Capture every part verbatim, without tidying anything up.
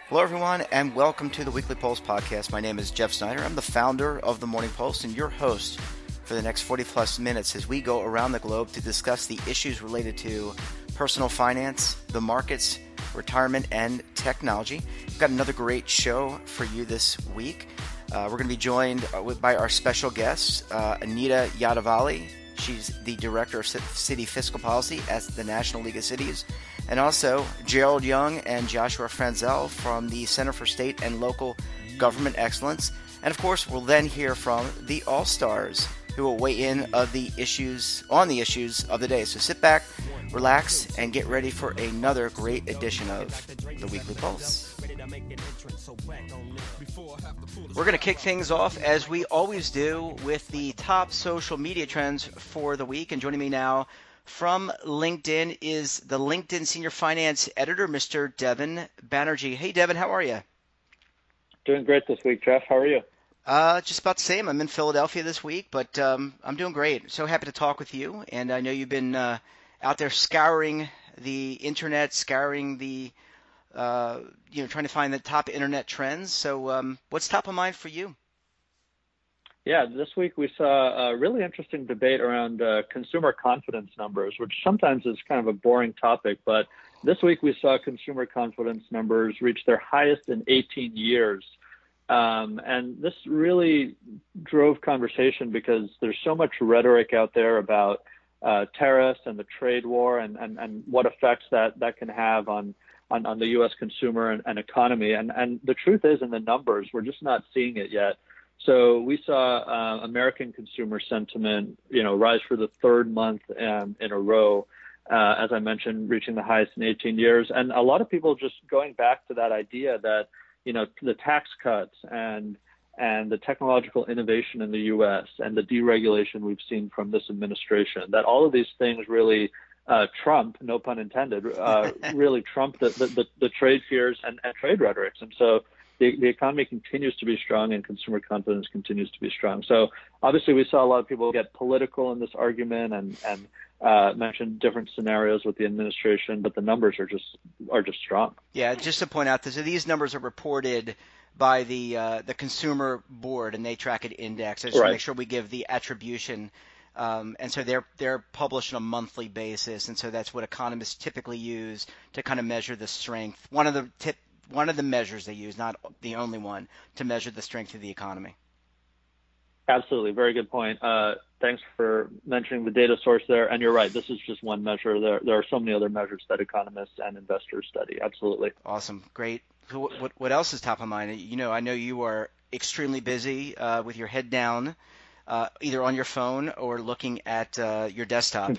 Hello, everyone, and welcome to the Weekly Pulse podcast. My name is Jeff Snyder. I'm the founder of the Morning Pulse and your host for the next forty plus minutes as we go around the globe to discuss the issues related to personal finance, the markets, retirement, and technology. We've got another great show for you this week. Uh, we're going to be joined by our special guest, uh, Anita Yadavalli. She's the Director of City Fiscal Policy at the National League of Cities. And also Gerald Young and Joshua Franzel from the Center for State and Local Government Excellence. And of course, we'll then hear from the All-Stars who will weigh in of the issues on the issues of the day. So sit back, relax, and get ready for another great edition of the Weekly Pulse. We're going to kick things off, as we always do, with the top social media trends for the week. And joining me now from LinkedIn is the LinkedIn Senior Finance Editor, Mister Devin Banerjee. Hey, Devin, how are you? Doing great this week, Jeff. How are you? Uh, just about the same. I'm in Philadelphia this week, but um, I'm doing great. So happy to talk with you. And I know you've been uh, out there scouring the internet, scouring the, uh, you know, trying to find the top internet trends. So um, what's top of mind for you? Yeah, this week we saw a really interesting debate around uh, consumer confidence numbers, which sometimes is kind of a boring topic. But this week we saw consumer confidence numbers reach their highest in eighteen years. Um, and this really drove conversation because there's so much rhetoric out there about uh, tariffs and the trade war and, and, and what effects that, that can have on, on, on the U S consumer and, and economy. And, and the truth is, in the numbers, we're just not seeing it yet. So we saw uh, American consumer sentiment, you know, rise for the third month um, in a row, uh, as I mentioned, reaching the highest in eighteen years. And a lot of people just going back to that idea that, you know, the tax cuts and and the technological innovation in the U S and the deregulation we've seen from this administration, that all of these things really uh, trump, no pun intended, uh, really trump the, the, the, the trade fears and, and trade rhetorics. And so the, the economy continues to be strong and consumer confidence continues to be strong. So obviously we saw a lot of people get political in this argument and, and uh, mention different scenarios with the administration, but the numbers are just are just strong. Yeah, just to point out, this, these numbers are reported by the uh, the Consumer Board, and they track it index. I just Right. want to make sure we give the attribution. Um, and so they're they're published on a monthly basis, and so that's what economists typically use to kind of measure the strength. One of the tip, one of the measures they use, not the only one, to measure the strength of the economy. Absolutely. Very good point. Uh, thanks for mentioning the data source there. And you're right. This is just one measure. There, there are so many other measures that economists and investors study. Absolutely. Awesome. Great. So what, what, what else is top of mind? You know, I know you are extremely busy uh, with your head down, uh, either on your phone or looking at uh, your desktop.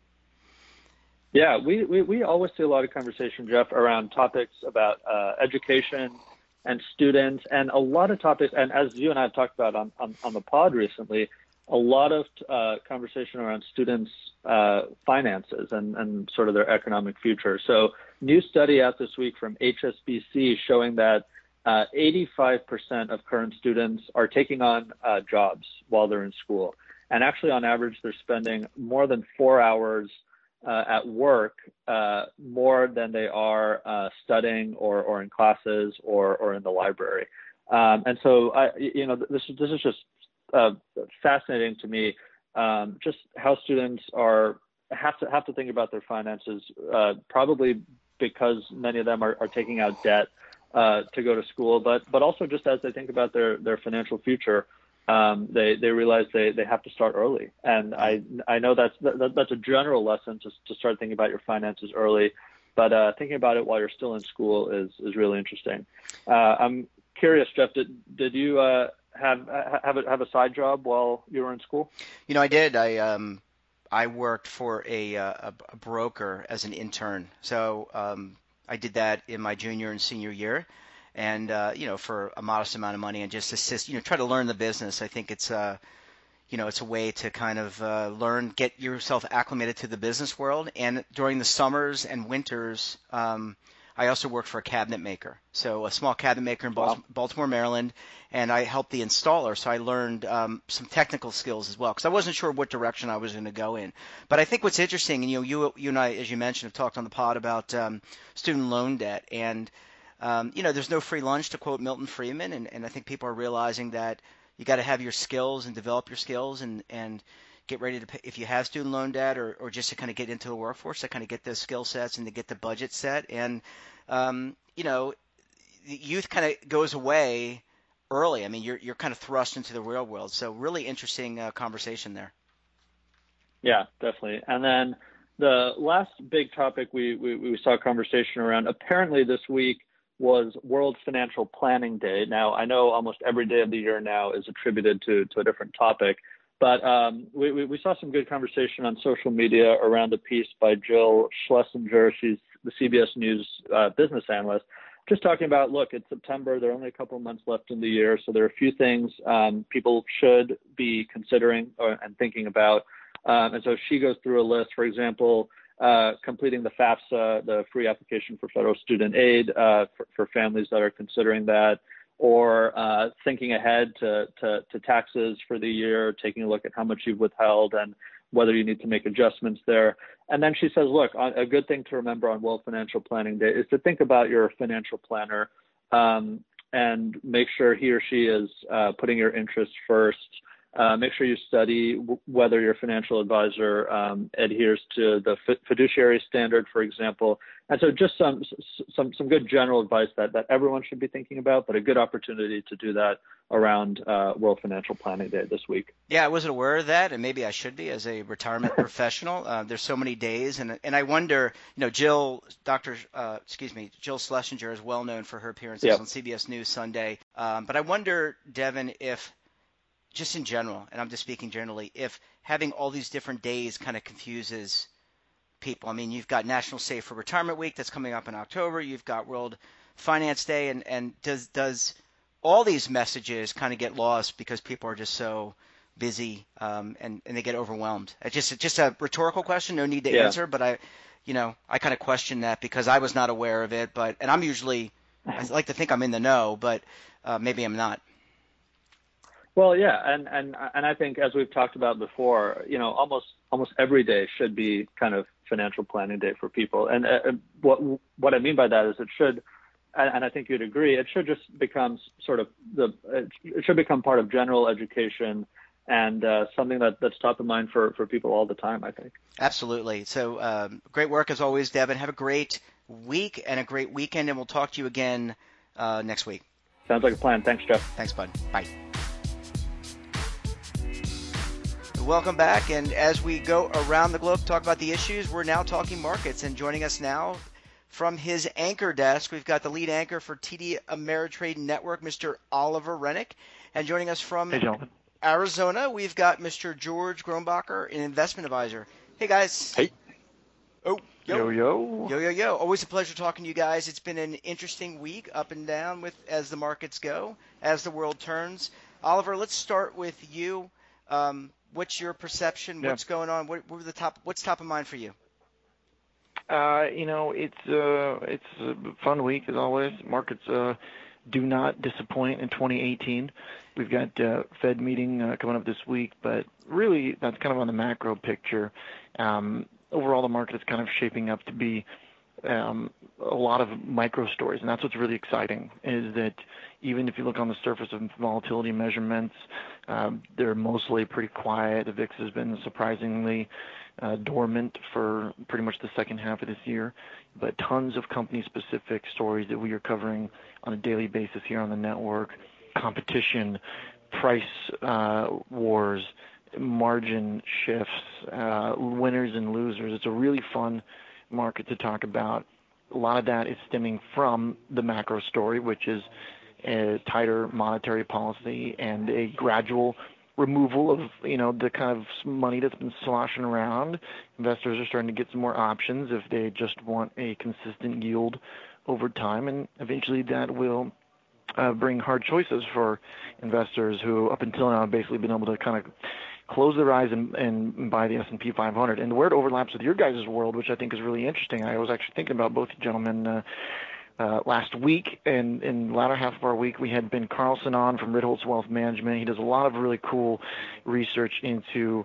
Yeah, we, we, we always see a lot of conversation, Jeff, around topics about uh, education and students, and a lot of topics, and as you and I have talked about on, on, on the pod recently, a lot of uh, conversation around students' uh, finances and, and sort of their economic future. So new study out this week from H S B C showing that uh, eighty-five percent of current students are taking on uh, jobs while they're in school. And actually, on average, they're spending more than four hours Uh, at work uh, more than they are uh, studying or, or in classes or, or in the library. Um, and so, I, you know, this, this is just uh, fascinating to me, um, just how students are have to have to think about their finances, uh, probably because many of them are, are taking out debt uh, to go to school, but but also just as they think about their, their financial future. Um, they, they realize they, they have to start early. And I I know that's that, that's a general lesson to, to start thinking about your finances early, but uh, thinking about it while you're still in school is, is really interesting. Uh, I'm curious, Jeff, did, did you uh, have have a, have a side job while you were in school? You know, I did. I um I worked for a, a, a broker as an intern. So um, I did that in my junior and senior year. And, uh, you know, for a modest amount of money and just assist, you know, try to learn the business. I think it's, uh, you know, it's a way to kind of uh, learn, get yourself acclimated to the business world. And during the summers and winters, um, I also worked for a cabinet maker. So a small cabinet maker in Wow. Baltimore, Maryland, and I helped the installer. So I learned um, some technical skills as well because I wasn't sure what direction I was going to go in. But I think what's interesting, and you know, you, you and I, as you mentioned, have talked on the pod about um, student loan debt. And um, you know, there's no free lunch, to quote Milton Friedman, and, and I think people are realizing that you got to have your skills and develop your skills and, and get ready to pay, if you have student loan debt or, or just to kind of get into the workforce, to kind of get those skill sets and to get the budget set. And, um, you know, the youth kind of goes away early. I mean, you're, you're kind of thrust into the real world. So really interesting uh, conversation there. Yeah, definitely. And then the last big topic we, we, we saw conversation around apparently this week was World Financial Planning Day. Now, I know almost every day of the year now is attributed to, to a different topic, but um, we, we, we saw some good conversation on social media around a piece by Jill Schlesinger. She's the C B S News uh, business analyst, just talking about, look, it's September. There are only a couple of months left in the year, so there are a few things um, people should be considering or, and thinking about. Um, and so she goes through a list, for example, uh, completing the FAFSA, the free application for federal student aid uh, for, for families that are considering that, or uh, thinking ahead to, to, to taxes for the year, taking a look at how much you've withheld and whether you need to make adjustments there. And then she says, look, a good thing to remember on World Financial Planning Day is to think about your financial planner um, and make sure he or she is uh, putting your interests first. Uh, make sure you study w- whether your financial advisor um, adheres to the f- fiduciary standard, for example. And so just some some some good general advice that, that everyone should be thinking about, but a good opportunity to do that around uh, World Financial Planning Day this week. Yeah, I wasn't aware of that, and maybe I should be as a retirement professional. Uh, there's so many days, and and I wonder, you know, Jill, Doctor, uh, excuse me, Jill Schlesinger is well known for her appearances yep. on C B S News Sunday. Um, but I wonder, Devin, if just in general, and I'm just speaking generally, if having all these different days kind of confuses people. I mean, you've got National Save for Retirement Week that's coming up in October. You've got World Finance Day, and, and does does all these messages kind of get lost because people are just so busy um, and, and they get overwhelmed? It's just it's just a rhetorical question, no need to yeah. answer, but I, you know, I kind of question that because I was not aware of it. But and I'm usually, I like to think I'm in the know, but uh, maybe I'm not. Well, yeah, and, and and I think as we've talked about before, you know, almost almost every day should be kind of financial planning day for people. And uh, what what I mean by that is it should, and I think you'd agree, it should just become sort of the it should become part of general education and uh, something that, that's top of mind for, for people all the time, I think. Absolutely. So um, great work as always, Devin. Have a great week and a great weekend, and we'll talk to you again uh, next week. Sounds like a plan. Thanks, Jeff. Thanks, bud. Bye. Welcome back, and as we go around the globe, talk about the issues, we're now talking markets, and joining us now from his anchor desk, we've got the lead anchor for T D Ameritrade Network, Mister Oliver Rennick, and joining us from hey, Arizona, we've got Mister George Grombacher, an investment advisor. Hey, guys. Hey. Oh, yo. Yo, yo. Yo, yo, yo. Always a pleasure talking to you guys. It's been an interesting week, up and down with as the markets go, as the world turns. Oliver, let's start with you. Um, What's your perception? Yeah. What's going on? What, what were the top? What's top of mind for you? Uh, you know, it's uh, it's a fun week as always. Markets uh, do not disappoint in twenty eighteen. We've got uh, Fed meeting uh, coming up this week, but really that's kind of on the macro picture. Um, overall, the market is kind of shaping up to be um, a lot of micro stories, and that's what's really exciting. Is that even if you look on the surface of volatility measurements, um, they're mostly pretty quiet. The V I X has been surprisingly uh, dormant for pretty much the second half of this year, but tons of company-specific stories that we are covering on a daily basis here on the network: competition, price uh, wars, margin shifts, uh, winners and losers. It's a really fun market to talk about. A lot of that is stemming from the macro story, which is a tighter monetary policy and a gradual removal of, you know, the kind of money that's been sloshing around. Investors are starting to get some more options if they just want a consistent yield over time, and eventually that will uh, bring hard choices for investors who up until now have basically been able to kind of close their eyes and, and buy the S and P five hundred. And where it overlaps with your guys' world, which I think is really interesting, I was actually thinking about both gentlemen uh, uh, last week, and in the latter half of our week, we had Ben Carlson on from Ritholtz Wealth Management. He does a lot of really cool research into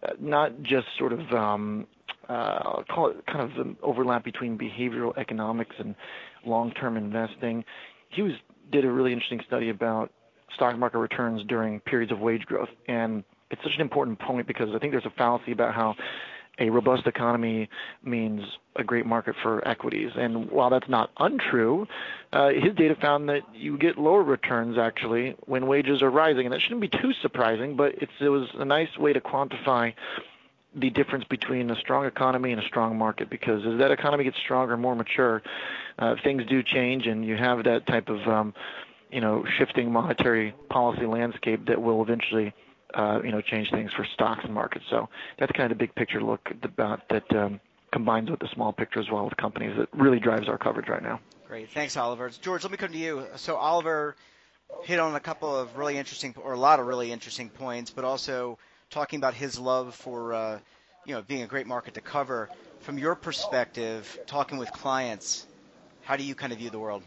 not just sort of um, uh, I'll call it kind of an overlap between behavioral economics and long-term investing. He was did a really interesting study about stock market returns during periods of wage growth, and it's such an important point because I think there's a fallacy about how a robust economy means a great market for equities. And while that's not untrue, uh, his data found that you get lower returns actually when wages are rising. And that shouldn't be too surprising, but it's, it was a nice way to quantify the difference between a strong economy and a strong market, because as that economy gets stronger, more mature, uh, things do change, and you have that type of um, you know, shifting monetary policy landscape that will eventually Uh, you know, change things for stocks and markets. So that's kind of the big picture look about that um, combines with the small picture as well with companies that really drives our coverage right now. Great. Thanks, Oliver. George, let me come to you. So Oliver hit on a couple of really interesting, or a lot of really interesting points, but also talking about his love for, uh, you know, being a great market to cover. From your perspective, talking with clients, how do you kind of view the world?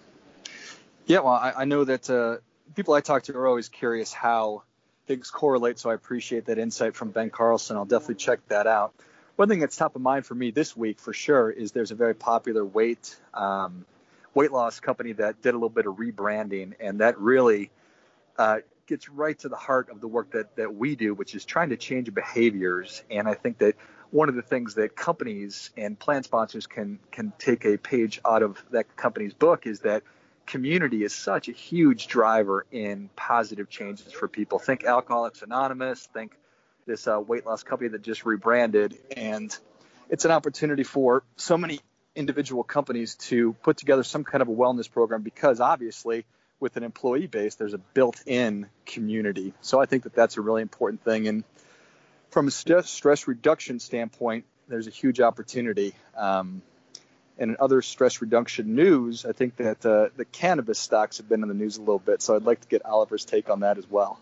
Yeah, well, I, I know that uh, people I talk to are always curious how things correlate, so I appreciate that insight from Ben Carlson. I'll definitely check that out. One thing that's top of mind for me this week, for sure, is there's a very popular weight um, weight loss company that did a little bit of rebranding, and that really uh, gets right to the heart of the work that that we do, which is trying to change behaviors. And I think that one of the things that companies and plan sponsors can can take a page out of that company's book is that community is such a huge driver in positive changes for people. Think Alcoholics Anonymous, think this uh, weight loss company that just rebranded. And it's an opportunity for so many individual companies to put together some kind of a wellness program, because obviously with an employee base, there's a built-in community. So I think that that's a really important thing. And from a st- stress reduction standpoint, there's a huge opportunity. Um, And in other stress reduction news, I think that uh, the cannabis stocks have been in the news a little bit, so I'd like to get Oliver's take on that as well.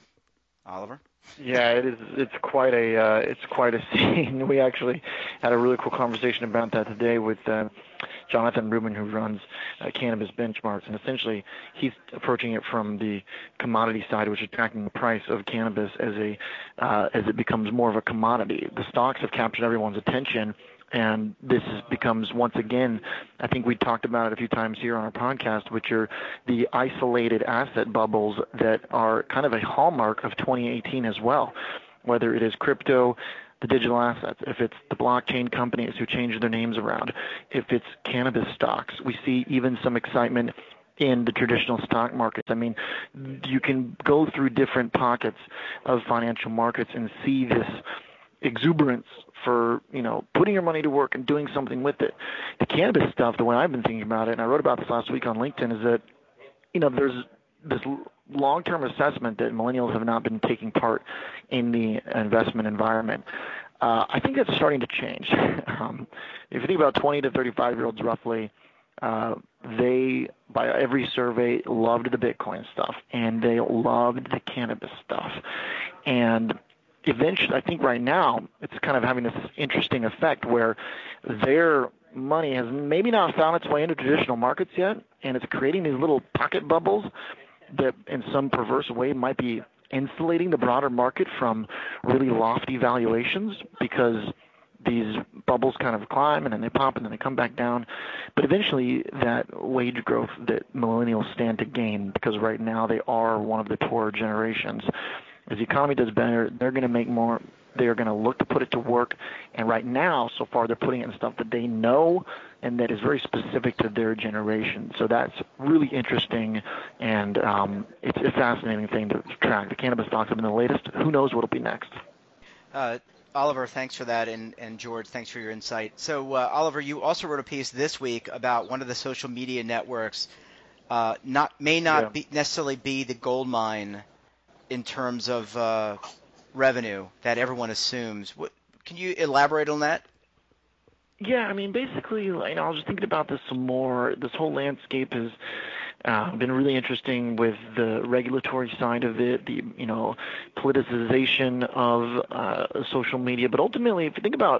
Oliver? Yeah, it is. It's quite a uh, it's quite a scene. We actually had a really cool conversation about that today with uh, Jonathan Rubin, who runs uh, Cannabis Benchmarks, and essentially he's approaching it from the commodity side, which is tracking the price of cannabis as a uh, as it becomes more of a commodity. The stocks have captured everyone's attention. And this is, becomes, once again, I think we talked about it a few times here on our podcast, which are the isolated asset bubbles that are kind of a hallmark of twenty eighteen as well, whether it is crypto, the digital assets, if it's the blockchain companies who change their names around, if it's cannabis stocks. We see even some excitement in the traditional stock markets. I mean, you can go through different pockets of financial markets and see this exuberance for, you know, putting your money to work and doing something with it. The cannabis stuff, the way I've been thinking about it, and I wrote about this last week on LinkedIn, is that, you know, there's this long-term assessment that millennials have not been taking part in the investment environment. Uh, I think that's starting to change. Um, if you think about twenty to thirty-five-year-olds roughly, uh, they, by every survey, loved the Bitcoin stuff, and they loved the cannabis stuff. And eventually, I think right now, it's kind of having this interesting effect where their money has maybe not found its way into traditional markets yet, and it's creating these little pocket bubbles that in some perverse way might be insulating the broader market from really lofty valuations, because these bubbles kind of climb and then they pop and then they come back down. But eventually that wage growth that millennials stand to gain, because right now they are one of the poorer generations. As the economy does better, they're going to make more. They're going to look to put it to work. And right now, so far, they're putting it in stuff that they know and that is very specific to their generation. So that's really interesting, and um, it's a fascinating thing to track. The cannabis stocks have been the latest. Who knows what will be next? Uh, Oliver, thanks for that, and, and George, thanks for your insight. So, uh, Oliver, you also wrote a piece this week about one of the social media networks uh, not may not yeah. be necessarily be the gold mine in terms of uh, revenue that everyone assumes. What, can you elaborate on that? Yeah, I mean, basically, you know, I was just thinking about this some more. This whole landscape has uh, been really interesting with the regulatory side of it, the, you know, politicization of uh, social media. But ultimately, if you think about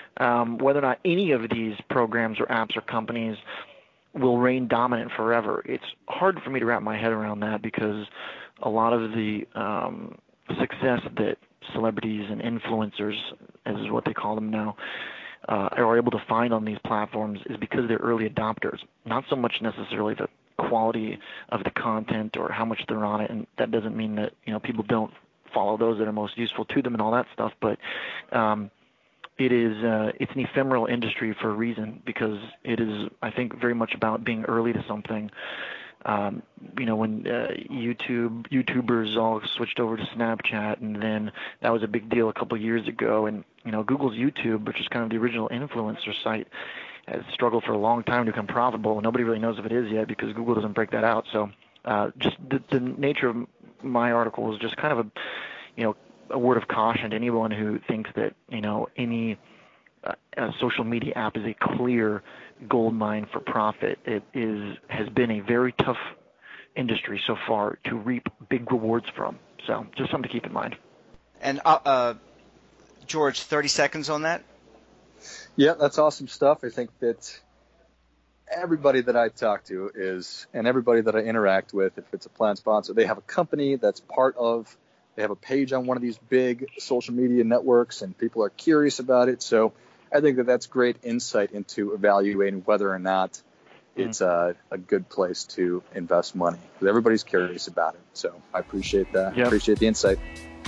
um, whether or not any of these programs or apps or companies will reign dominant forever, it's hard for me to wrap my head around that, because a lot of the um, success that celebrities and influencers, as is what they call them now, uh, are able to find on these platforms is because they're early adopters, not so much necessarily the quality of the content or how much they're on it. And that doesn't mean that, you know, people don't follow those that are most useful to them and all that stuff. But um, it is uh, it's an ephemeral industry for a reason, because it is, I think, very much about being early to something. Um, you know, when uh, YouTube YouTubers all switched over to Snapchat, and then that was a big deal a couple of years ago. And you know, Google's YouTube, which is kind of the original influencer site, has struggled for a long time to become profitable, and nobody really knows if it is yet because Google doesn't break that out. So, uh, just the, the nature of my article was just kind of a, you know, a word of caution to anyone who thinks that, you know, any uh, uh, social media app is a clear gold mine for profit. It is has been a very tough industry so far to reap big rewards from. So just something to keep in mind. And uh, uh, George, thirty seconds on that. Yeah, that's awesome stuff. I think that everybody that I talk to is, and everybody that I interact with, if it's a plan sponsor, they have a company that's part of, they have a page on one of these big social media networks, and people are curious about it. So I think that that's great insight into evaluating whether or not it's a, a good place to invest money, because everybody's curious about it. So I appreciate that. Yep. I appreciate the insight.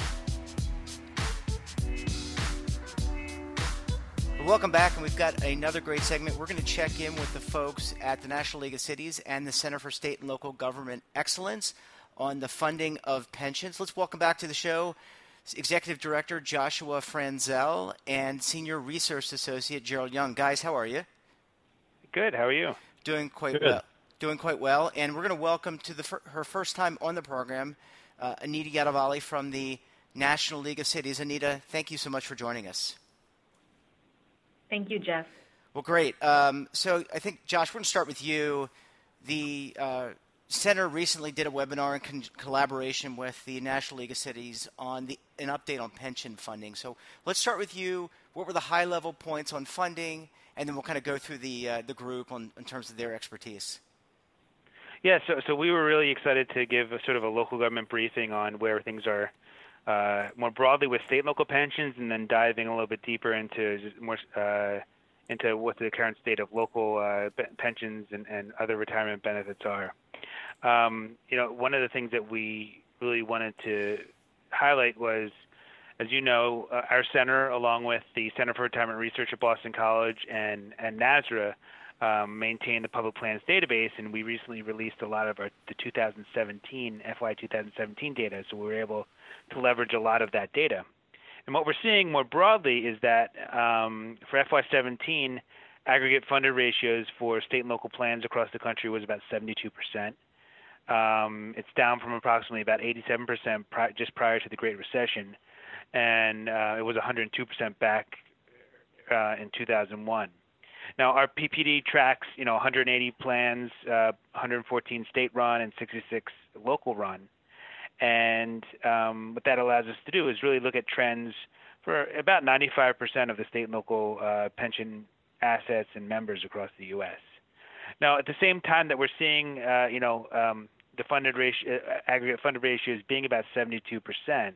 Welcome back, and we've got another great segment. We're going to check in with the folks at the National League of Cities and the Center for State and Local Government Excellence on the funding of pensions. Let's welcome back to the show Executive Director Joshua Franzel and Senior Research Associate Gerald Young. Guys, how are you? Good. How are you? Doing quite Good. well. Doing quite well. And we're going to welcome to the her first time on the program, uh, Anita Yadavalli from the National League of Cities. Anita, thank you so much for joining us. Thank you, Jeff. Well, great. Um, so I think, Josh, we're going to start with you. The uh, Center recently did a webinar in con- collaboration with the National League of Cities on the an update on pension funding. So let's start with you. What were the high-level points on funding, and then we'll kind of go through the uh, the group on, in terms of their expertise. Yeah, so so we were really excited to give a sort of a local government briefing on where things are uh, more broadly with state and local pensions, and then diving a little bit deeper into more uh, into what the current state of local uh, pensions and, and other retirement benefits are. Um, you know, one of the things that we really wanted to highlight was, as you know, uh, our center, along with the Center for Retirement Research at Boston College and, and NASRA, um, maintain the public plans database, and we recently released a lot of our the two thousand seventeen, F Y two thousand seventeen data, so we were able to leverage a lot of that data. And what we're seeing more broadly is that um, for F Y seventeen, aggregate funded ratios for state and local plans across the country was about seventy-two percent. Um, it's down from approximately about eighty-seven percent pri- just prior to the Great Recession, and uh, it was one hundred two percent back uh, in two thousand one. Now, our P P D tracks, you know, one hundred eighty plans, uh, one hundred fourteen state-run, and sixty-six local-run. And um, what that allows us to do is really look at trends for about ninety-five percent of the state and local uh, pension assets and members across the U S. Now, at the same time that we're seeing, uh, you know, um, the funded ratio, aggregate funded ratios being about seventy-two percent,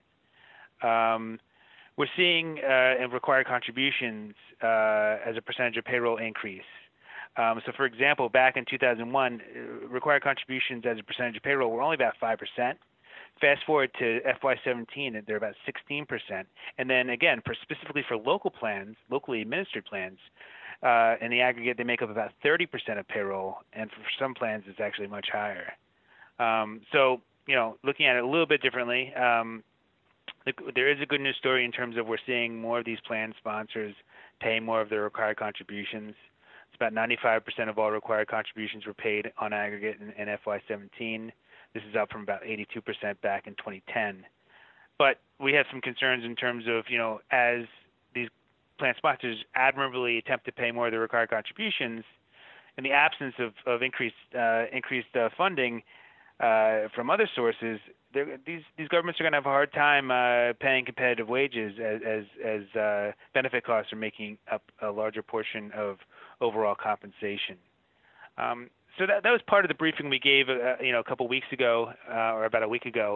um, we're seeing uh, in required contributions uh, as a percentage of payroll increase. Um, so, for example, back in two thousand one, uh, required contributions as a percentage of payroll were only about five percent. Fast forward to F Y seventeen, they're about sixteen percent. And then, again, for specifically for local plans, locally administered plans, uh, in the aggregate, they make up about thirty percent of payroll, and for some plans, it's actually much higher. Um, so, you know, looking at it a little bit differently, um, there is a good news story in terms of we're seeing more of these plan sponsors paying more of their required contributions. It's about ninety-five percent of all required contributions were paid on aggregate in, in F Y seventeen. This is up from about eighty-two percent back in twenty ten. But we have some concerns in terms of, you know, as these plan sponsors admirably attempt to pay more of their required contributions, in the absence of, of increased uh, increased uh, funding uh, from other sources, these these governments are going to have a hard time uh, paying competitive wages as as, as uh, benefit costs are making up a larger portion of overall compensation. Um, so that that was part of the briefing we gave, uh, you know, a couple weeks ago uh, or about a week ago,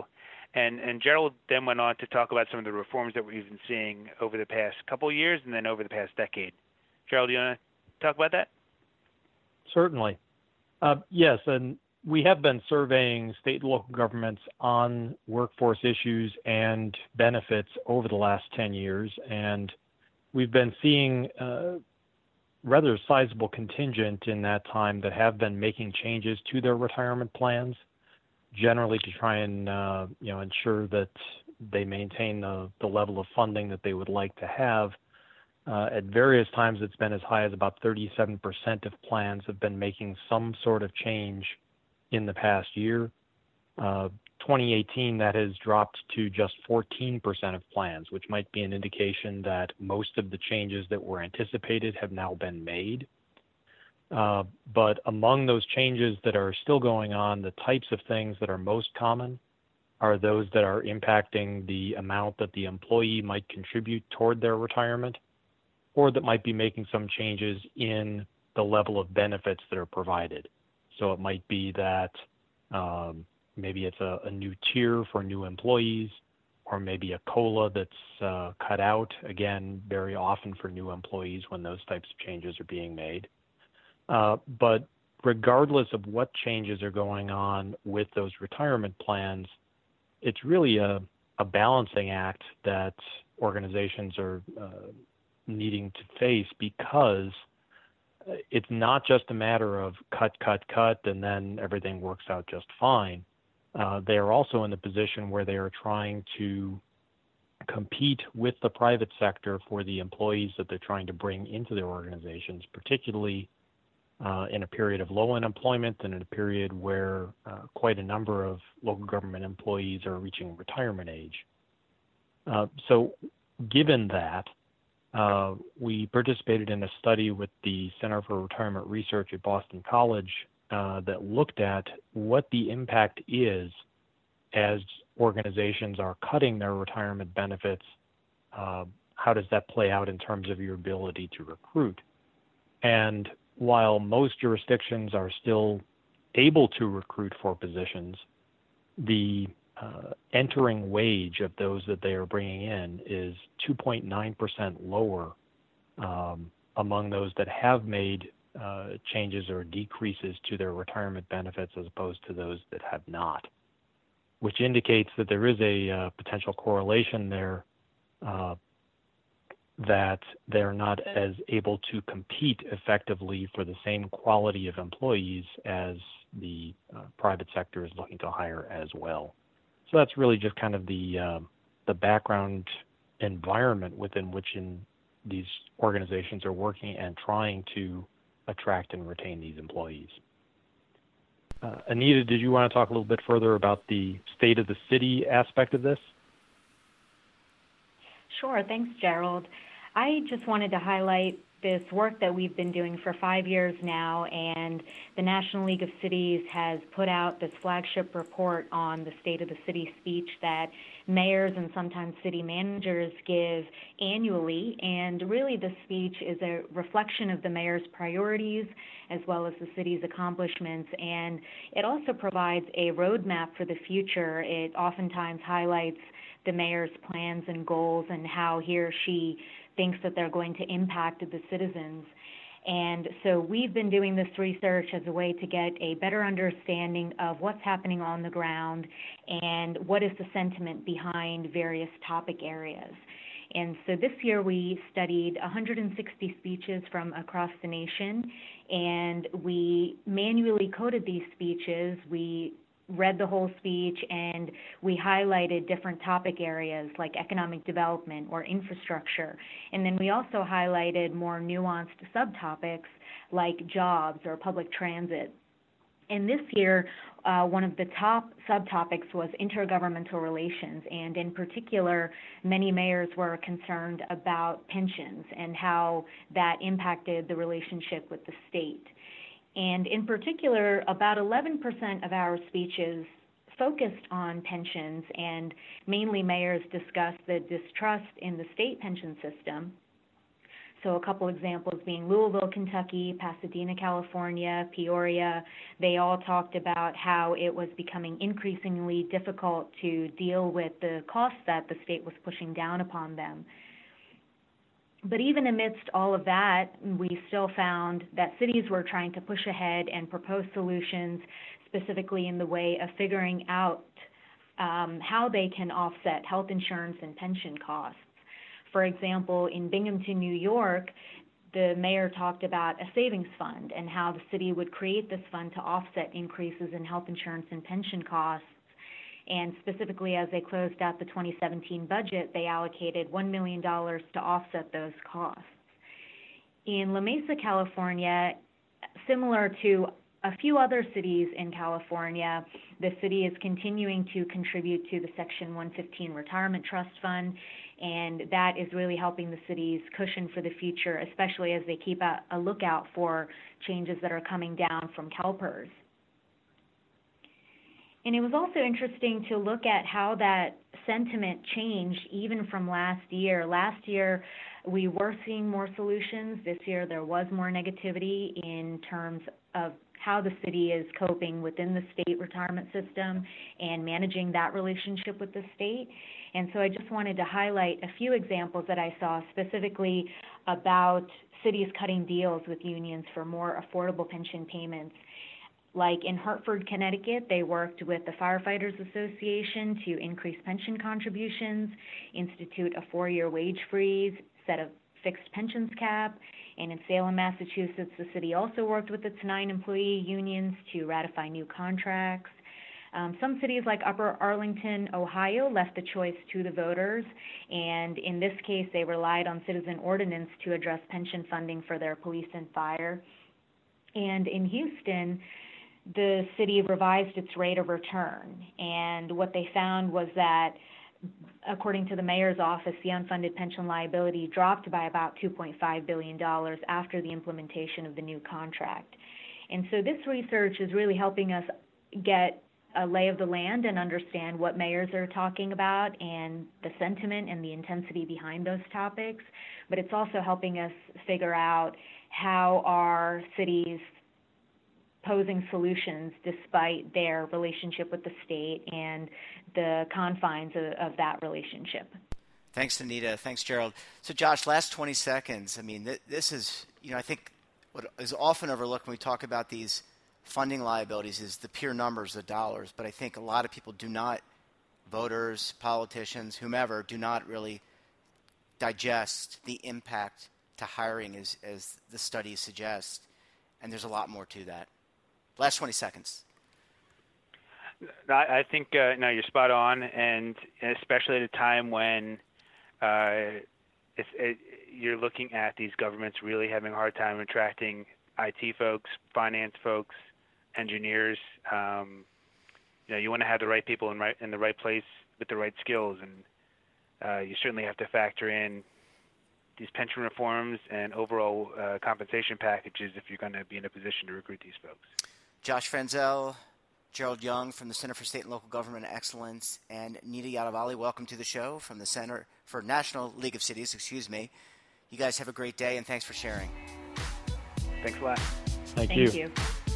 And, and Gerald then went on to talk about some of the reforms that we've been seeing over the past couple of years and then over the past decade. Gerald, do you want to talk about that? Certainly. Uh, yes, and we have been surveying state and local governments on workforce issues and benefits over the last ten years, and we've been seeing a rather sizable contingent in that time that have been making changes to their retirement plans, generally to try and uh, you know ensure that they maintain the, the level of funding that they would like to have. Uh, at various times, it's been as high as about thirty-seven percent of plans have been making some sort of change in the past year. Uh, twenty eighteen, that has dropped to just fourteen percent of plans, which might be an indication that most of the changes that were anticipated have now been made. Uh, but among those changes that are still going on, the types of things that are most common are those that are impacting the amount that the employee might contribute toward their retirement, or that might be making some changes in the level of benefits that are provided. So it might be that um, maybe it's a, a new tier for new employees, or maybe a COLA that's uh, cut out, again, very often for new employees when those types of changes are being made. Uh, but regardless of what changes are going on with those retirement plans, it's really a, a balancing act that organizations are uh, needing to face, because it's not just a matter of cut, cut, cut, and then everything works out just fine. Uh, they are also in the position where they are trying to compete with the private sector for the employees that they're trying to bring into their organizations, particularly uh, in a period of low unemployment and in a period where uh, quite a number of local government employees are reaching retirement age. Uh, so given that, Uh, we participated in a study with the Center for Retirement Research at Boston College uh, that looked at what the impact is as organizations are cutting their retirement benefits. Uh, how does that play out in terms of your ability to recruit? And while most jurisdictions are still able to recruit for positions, the Uh, entering wage of those that they are bringing in is two point nine percent lower um, among those that have made uh, changes or decreases to their retirement benefits as opposed to those that have not, which indicates that there is a uh, potential correlation there uh, that they're not as able to compete effectively for the same quality of employees as the uh, private sector is looking to hire as well. So that's really just kind of the uh, the background environment within which in these organizations are working and trying to attract and retain these employees. Uh, Anita, did you want to talk a little bit further about the state of the city aspect of this? Sure. Thanks, Gerald. I just wanted to highlight this work that we've been doing for five years now, and the National League of Cities has put out this flagship report on the State of the City speech that mayors and sometimes city managers give annually. And really, the speech is a reflection of the mayor's priorities as well as the city's accomplishments. And it also provides a roadmap for the future. It oftentimes highlights the mayor's plans and goals and how he or she thinks that they're going to impact the citizens. And so we've been doing this research as a way to get a better understanding of what's happening on the ground and what is the sentiment behind various topic areas. And so this year we studied one hundred sixty speeches from across the nation, and we manually coded these speeches. We read the whole speech, and we highlighted different topic areas like economic development or infrastructure. And then we also highlighted more nuanced subtopics like jobs or public transit. And this year, uh, one of the top subtopics was intergovernmental relations, and in particular, many mayors were concerned about pensions and how that impacted the relationship with the state. And in particular, about eleven percent of our speeches focused on pensions, and mainly mayors discussed the distrust in the state pension system. So a couple examples being Louisville, Kentucky, Pasadena, California, Peoria. They all talked about how it was becoming increasingly difficult to deal with the costs that the state was pushing down upon them. But even amidst all of that, we still found that cities were trying to push ahead and propose solutions, specifically in the way of figuring out um, how they can offset health insurance and pension costs. For example, in Binghamton, New York, the mayor talked about a savings fund and how the city would create this fund to offset increases in health insurance and pension costs. And specifically, as they closed out the twenty seventeen budget, they allocated one million dollars to offset those costs. In La Mesa, California, similar to a few other cities in California, the city is continuing to contribute to the Section one fifteen Retirement Trust Fund, and that is really helping the cities cushion for the future, especially as they keep a, a lookout for changes that are coming down from CalPERS. And it was also interesting to look at how that sentiment changed even from last year. Last year, we were seeing more solutions. This year, there was more negativity in terms of how the city is coping within the state retirement system and managing that relationship with the state. And so I just wanted to highlight a few examples that I saw specifically about cities cutting deals with unions for more affordable pension payments. Like in Hartford, Connecticut, they worked with the Firefighters Association to increase pension contributions, institute a four-year wage freeze, set a fixed pensions cap. And in Salem, Massachusetts, the city also worked with its nine employee unions to ratify new contracts. Um, some cities like Upper Arlington, Ohio, left the choice to the voters, and in this case, they relied on citizen ordinance to address pension funding for their police and fire. And in Houston, the city revised its rate of return, and what they found was that, according to the mayor's office, the unfunded pension liability dropped by about two point five billion dollars after the implementation of the new contract. And so this research is really helping us get a lay of the land and understand what mayors are talking about and the sentiment and the intensity behind those topics. But it's also helping us figure out how our cities posing solutions despite their relationship with the state and the confines of, of that relationship. Thanks, Anita. Thanks, Gerald. So, Josh, last twenty seconds. I mean, th- this is, you know, I think what is often overlooked when we talk about these funding liabilities is the pure numbers, the dollars. But I think a lot of people do not, voters, politicians, whomever, do not really digest the impact to hiring as, as the studies suggest. And there's a lot more to that. Last twenty seconds. I think uh, no, you're spot on, and especially at a time when uh, it's, it, you're looking at these governments really having a hard time attracting I T folks, finance folks, engineers. Um, you know, you want to have the right people in right in the right place with the right skills, and uh, you certainly have to factor in these pension reforms and overall uh, compensation packages if you're going to be in a position to recruit these folks. Josh Frenzel, Gerald Young from the Center for State and Local Government Excellence, and Nita Yadavali, welcome to the show from the Center for National League of Cities, excuse me. You guys have a great day, and thanks for sharing. Thanks a lot. Thank, Thank you. you.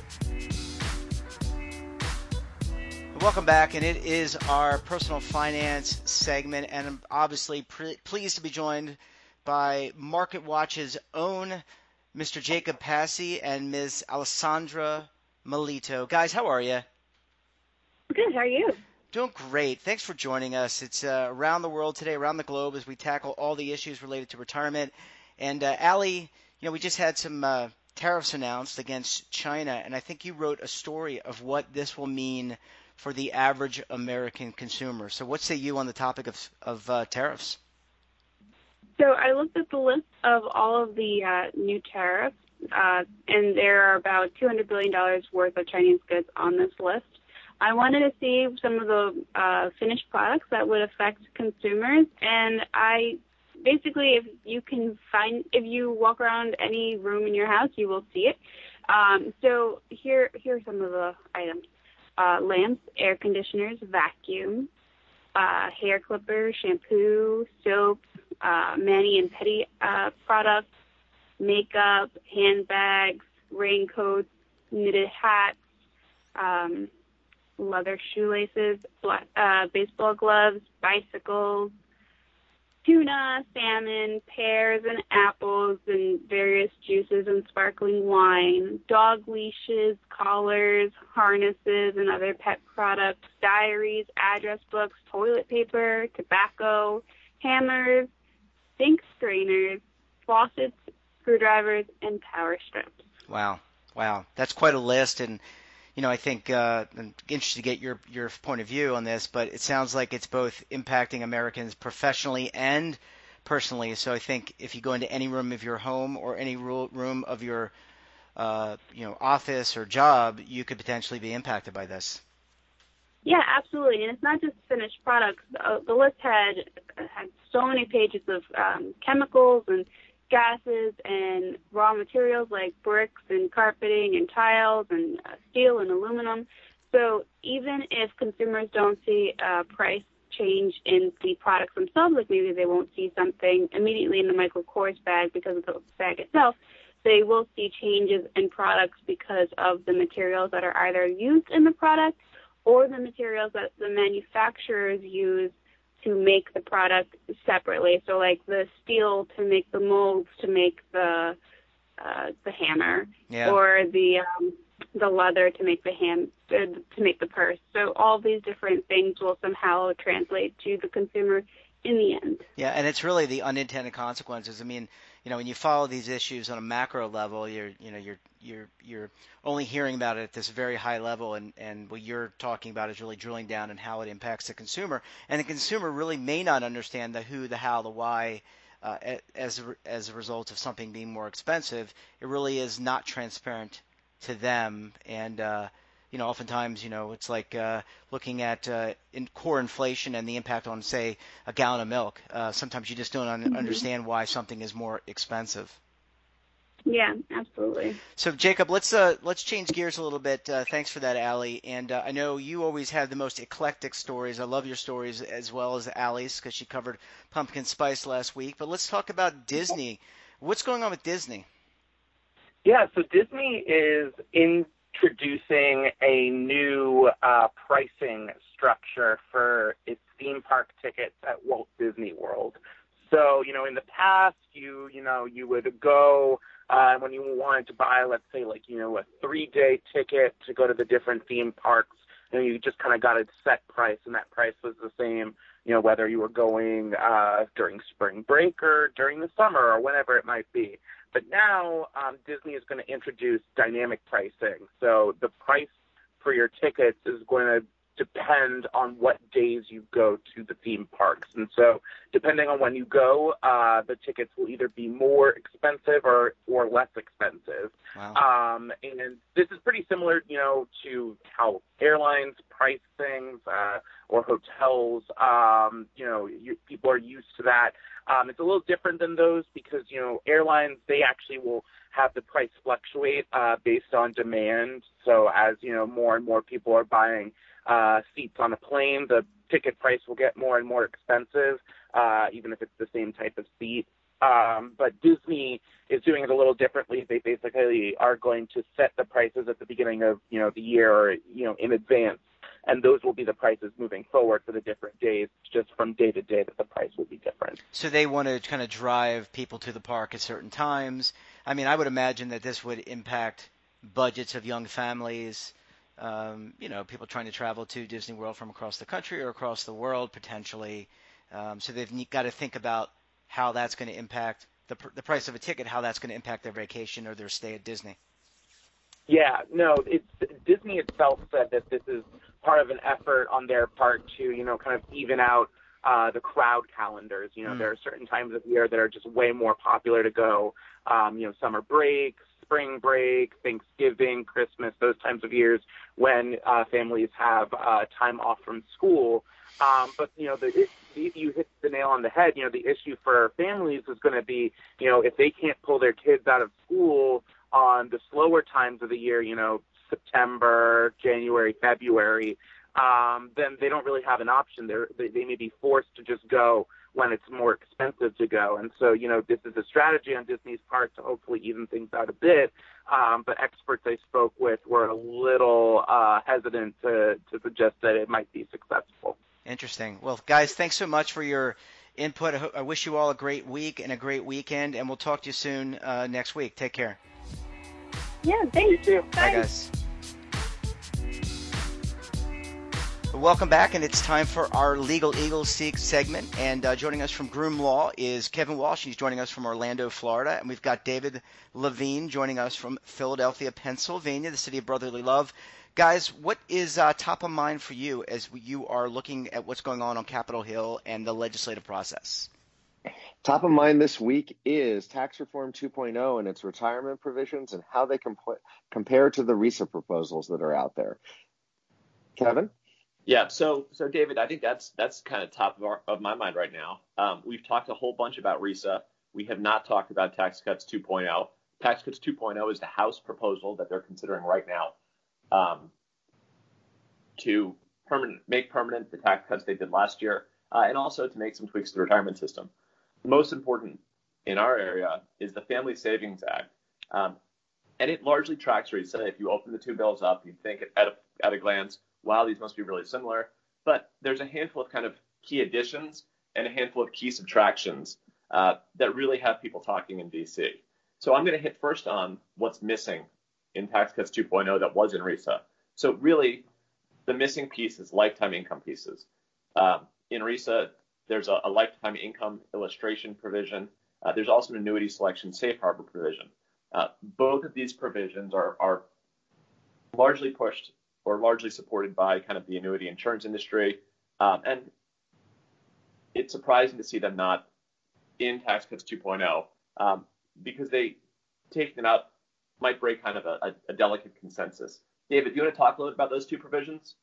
Welcome back, and it is our personal finance segment, and I'm obviously pre- pleased to be joined by MarketWatch's own Mister Jacob Passy and Miz Alessandra Melito. Guys, how are you? Good. How are you? Doing great. Thanks for joining us. It's uh, around the world today, around the globe, as we tackle all the issues related to retirement. And uh, Allie, you know, we just had some uh, tariffs announced against China, and I think you wrote a story of what this will mean for the average American consumer. So what say you on the topic of, of uh, tariffs? So I looked at the list of all of the uh, new tariffs, uh, and there are about two hundred billion dollars worth of Chinese goods on this list. I wanted to see some of the uh, finished products that would affect consumers, and I basically, if you can find, if you walk around any room in your house, you will see it. Um, so here, here are some of the items. Uh, lamps, air conditioners, vacuum, uh, hair clippers, shampoo, soap, uh, mani and pedi uh, products, makeup, handbags, raincoats, knitted hats, um, leather shoelaces, black, uh, baseball gloves, bicycles, tuna, salmon, pears and apples, and various juices and sparkling wine, dog leashes, collars, harnesses, and other pet products, diaries, address books, toilet paper, tobacco, hammers, sink strainers, faucets, screwdrivers, and power strips. Wow. Wow. That's quite a list. And, you know, I think uh, I'm interested to get your, your point of view on this, but it sounds like it's both impacting Americans professionally and personally. So I think if you go into any room of your home or any room of your, uh, you know, office or job, you could potentially be impacted by this. Yeah, absolutely. And it's not just finished products. The, the list had had so many pages of um, chemicals and gases and raw materials like bricks and carpeting and tiles and uh, steel and aluminum. So even if consumers don't see a price change in the products themselves, like maybe they won't see something immediately in the Michael Kors bag because of the bag itself, they will see changes in products because of the materials that are either used in the product or the materials that the manufacturers use to make the product separately. So like the steel to make the molds to make the uh, the hammer, yeah. or the um, the leather to make the hand uh, to make the purse. So all these different things will somehow translate to the consumer in the end. Yeah, and it's really the unintended consequences. I mean, you know, when you follow these issues on a macro level, you're, you know, you're, you're, you're only hearing about it at this very high level, and, and what you're talking about is really drilling down on how it impacts the consumer. And the consumer really may not understand the who, the how, the why, uh, as a, as a result of something being more expensive. It really is not transparent to them, and uh, you know, oftentimes, you know, it's like uh, looking at uh, in core inflation and the impact on, say, a gallon of milk. Uh, sometimes you just don't un- Mm-hmm. understand why something is more expensive. Yeah, absolutely. So, Jacob, let's uh, let's change gears a little bit. Uh, thanks for that, Allie. And uh, I know you always have the most eclectic stories. I love your stories as well as Allie's because she covered pumpkin spice last week. But let's talk about Disney. What's going on with Disney? Yeah, so Disney is in. introducing a new uh, pricing structure for its theme park tickets at Walt Disney World. So, you know, in the past, you, you know, you would go uh, when you wanted to buy, let's say, like, you know, a three-day ticket to go to the different theme parks, and you just kind of got a set price, and that price was the same, you know, whether you were going uh, during spring break or during the summer or whenever it might be. But now um, Disney is going to introduce dynamic pricing. So the price for your tickets is going to depend on what days you go to the theme parks. And so depending on when you go, uh, the tickets will either be more expensive or, or less expensive. Wow. Um, and this is pretty similar, you know, to how airlines price things uh, or hotels. Um, you know, you, people are used to that. Um, it's a little different than those because, you know, airlines, they actually will have the price fluctuate uh, based on demand. So as, you know, more and more people are buying uh, seats on a plane, the ticket price will get more and more expensive, uh, even if it's the same type of seat. Um, but Disney is doing it a little differently. They basically are going to set the prices at the beginning of, you know, the year or, you know, in advance. And those will be the prices moving forward for the different days, just from day to day that the price will be different. So they want to kind of drive people to the park at certain times. I mean, I would imagine that this would impact budgets of young families, um, you know, people trying to travel to Disney World from across the country or across the world potentially. Um, so they've got to think about how that's going to impact the, pr- the price of a ticket, how that's going to impact their vacation or their stay at Disney. Yeah, no, it's Disney itself said that this is part of an effort on their part to, you know, kind of even out uh, the crowd calendars. You know, mm. there are certain times of year that are just way more popular to go, um, you know, summer break, spring break, Thanksgiving, Christmas, those times of years when uh, families have uh, time off from school. Um, but, you know, the, you hit the nail on the head. You know, the issue for families is going to be, you know, if they can't pull their kids out of school on the slower times of the year, you know, September, January, February, um, then they don't really have an option. They're, they they may be forced to just go when it's more expensive to go. And so, you know, this is a strategy on Disney's part to hopefully even things out a bit. Um, but experts I spoke with were a little uh, hesitant to, to suggest that it might be successful. Interesting. Well, guys, thanks so much for your input. I, ho- I wish you all a great week and a great weekend, and we'll talk to you soon uh, next week. Take care. Yeah, thanks. You too. Bye, guys. Welcome back, and it's time for our Legal Eagles segment. And uh, joining us from Groom Law is Kevin Walsh. He's joining us from Orlando, Florida. And we've got David Levine joining us from Philadelphia, Pennsylvania, the city of brotherly love. Guys, what is uh, top of mind for you as you are looking at what's going on on Capitol Hill and the legislative process? Top of mind this week is Tax Reform two point oh and its retirement provisions and how they comp- compare to the RISA proposals that are out there. Kevin? Yeah, so so David, I think that's that's kind of top of, our, of my mind right now. Um, we've talked a whole bunch about RISA. We have not talked about Tax Cuts two point oh. Tax Cuts two point oh is the House proposal that they're considering right now um, to permanent make permanent the tax cuts they did last year, uh, and also to make some tweaks to the retirement system. Most important in our area is the Family Savings Act, um, and it largely tracks RISA. If you open the two bills up, you'd think at a, at a glance, wow, these must be really similar. But there's a handful of kind of key additions and a handful of key subtractions uh, that really have people talking in D C. So I'm going to hit first on what's missing in Tax Cuts two point oh that was in RISA. So really, the missing piece is lifetime income pieces. Um, in RISA, there's a, a lifetime income illustration provision. Uh, there's also an annuity selection safe harbor provision. Uh, both of these provisions are, are largely pushed or largely supported by kind of the annuity insurance industry. Um, and it's surprising to see them not in Tax Cuts two point oh um, because they, taking it out, might break kind of a, a, a delicate consensus. David, do you want to talk a little bit about those two provisions?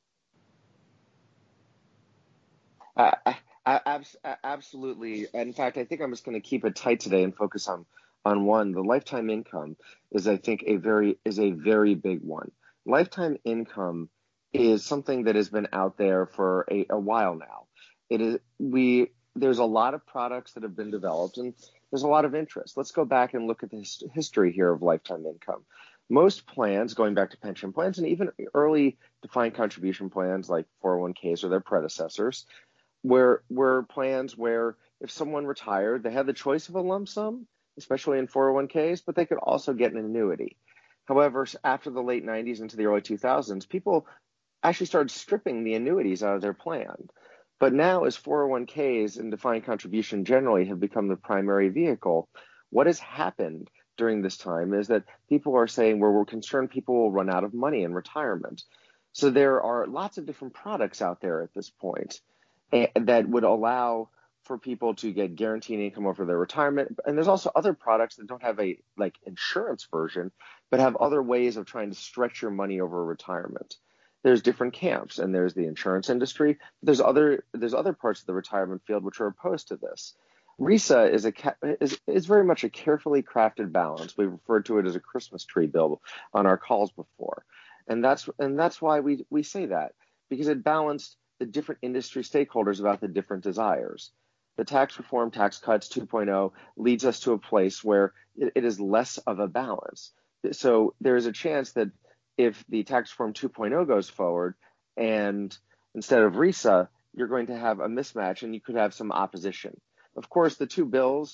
Uh, abs- absolutely. In fact, I think I'm just going to keep it tight today and focus on, on one. The lifetime income is, I think, a very is a very big one. Lifetime income is something that has been out there for a, a while now. It is we there's a lot of products that have been developed and there's a lot of interest. Let's go back and look at the his, history here of lifetime income. Most plans, going back to pension plans and even early defined contribution plans like four oh one k's or their predecessors, were were plans where if someone retired, they had the choice of a lump sum, especially in four oh one k's, but they could also get an annuity. However, after the late nineties into the early two thousands, people actually started stripping the annuities out of their plan. But now, as four oh one k's and defined contribution generally have become the primary vehicle, what has happened during this time is that people are saying, well, we're concerned people will run out of money in retirement. So there are lots of different products out there at this point that would allow for people to get guaranteed income over their retirement. And there's also other products that don't have a like insurance version, but have other ways of trying to stretch your money over retirement. There's different camps, and there's the insurance industry. But there's other there's other parts of the retirement field which are opposed to this. RISA is a is, is very much a carefully crafted balance. We referred to it as a Christmas tree bill on our calls before, and that's and that's why we we say that, because it balanced the different industry stakeholders about the different desires. The tax reform, Tax Cuts two point oh leads us to a place where it, it is less of a balance. So there is a chance that if the Tax Reform two point oh goes forward and instead of RISA, you're going to have a mismatch and you could have some opposition. Of course, the two bills,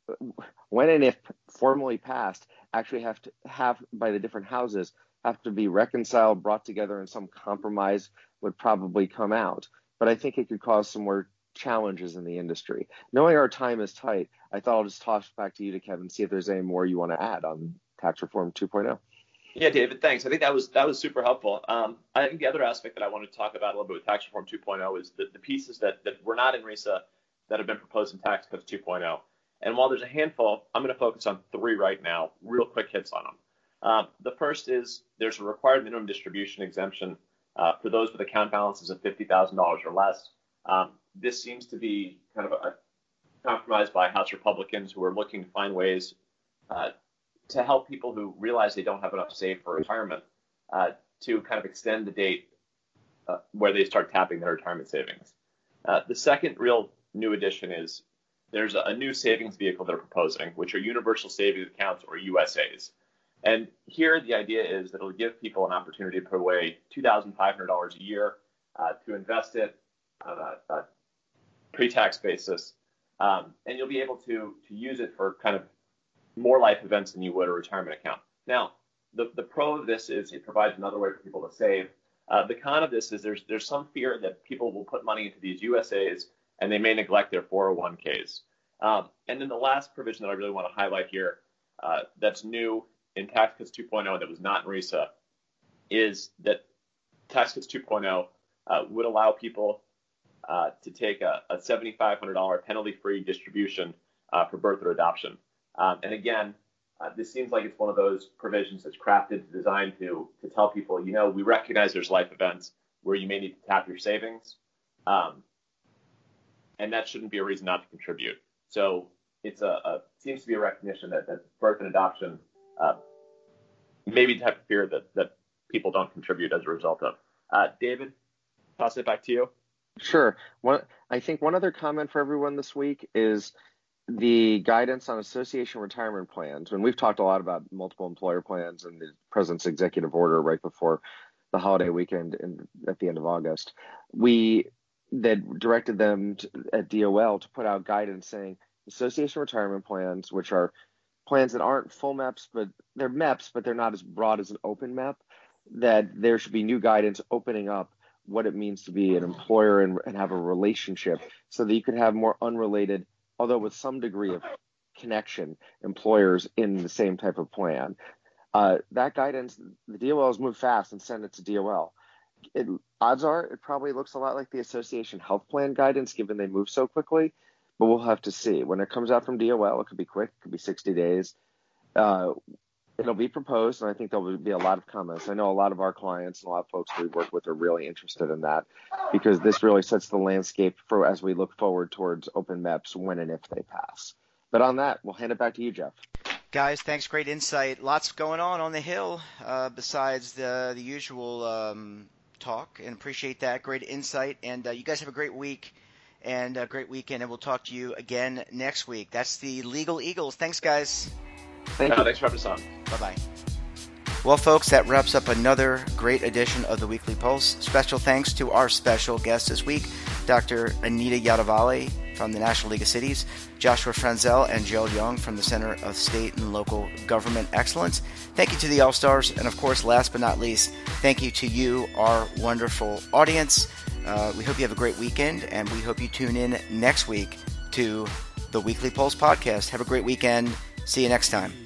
when and if formally passed, actually have to have by the different houses have to be reconciled, brought together, and some compromise would probably come out. But I think it could cause some more challenges in the industry. Knowing our time is tight, I thought I'll just toss back to you to Kevin, see if there's any more you want to add on Tax Reform two point oh. Yeah, David, thanks. I think that was that was super helpful. Um, I think the other aspect that I wanted to talk about a little bit with Tax Reform two point oh is the, the pieces that, that were not in RISA that have been proposed in Tax Cuts two point oh. And while there's a handful, I'm going to focus on three right now, real quick hits on them. Um, the first is there's a required minimum distribution exemption uh, for those with account balances of fifty thousand dollars or less. Um, this seems to be kind of a, a compromise by House Republicans who are looking to find ways uh, to help people who realize they don't have enough saved for retirement uh, to kind of extend the date uh, where they start tapping their retirement savings. Uh, the second real new addition is there's a, a new savings vehicle they're proposing, which are universal savings accounts, or U S As. And here the idea is that it'll give people an opportunity to put away two thousand five hundred dollars a year uh, to invest it on a, a pre-tax basis. Um, and you'll be able to, to use it for kind of more life events than you would a retirement account. Now, the, the pro of this is it provides another way for people to save. Uh, the con of this is there's there's some fear that people will put money into these U S As and they may neglect their four oh one k's. Um, and then the last provision that I really want to highlight here uh, that's new in Tax Cuts two point oh that was not in RISA is that Tax Cuts two point oh uh, would allow people uh, to take a, a seven thousand five hundred dollars penalty-free distribution uh, for birth or adoption. Um, and again, uh, this seems like it's one of those provisions that's crafted, designed to to tell people, you know, we recognize there's life events where you may need to tap your savings, um, and that shouldn't be a reason not to contribute. So it's a, a seems to be a recognition that, that birth and adoption uh, may be the type of fear that, that people don't contribute as a result of. Uh, David, toss it back to you. Sure. One, I think one other comment for everyone this week is the guidance on association retirement plans. When we've talked a lot about multiple employer plans and the president's executive order right before the holiday weekend in, at the end of August, we that directed them to, at D O L to put out guidance saying association retirement plans, which are plans that aren't full M E Ps, but they're M E Ps, but they're not as broad as an open M E P, that there should be new guidance opening up what it means to be an employer and, and have a relationship so that you could have more unrelated, although with some degree of connection, employers in the same type of plan. Uh, that guidance, the D O L has moved fast and sent it to D O L. It, odds are it probably looks a lot like the association health plan guidance, given they move so quickly, but we'll have to see. When it comes out from D O L, it could be quick, it could be sixty days. Uh, it'll be proposed, and I think there'll be a lot of comments. I know a lot of our clients and a lot of folks we work with are really interested in that, because this really sets the landscape for as we look forward towards open M E Ps when and if they pass. But on that, we'll hand it back to you, Jeff. Guys, thanks. Great insight. Lots going on on the Hill uh, besides the, the usual um, talk, and appreciate that. Great insight. And uh, you guys have a great week and a great weekend, and we'll talk to you again next week. That's the Legal Eagles. Thanks, guys. Thank you. Uh, thanks for having us on. Bye-bye. Well, folks, that wraps up another great edition of the Weekly Pulse. Special thanks to our special guest this week, Doctor Anita Yadavale from the National League of Cities, Joshua Frenzel and Joe Young from the Center of State and Local Government Excellence. Thank you to the All-Stars, and of course, last but not least, thank you to you, our wonderful audience. Uh, we hope you have a great weekend, and we hope you tune in next week to the Weekly Pulse podcast. Have a great weekend. See you next time.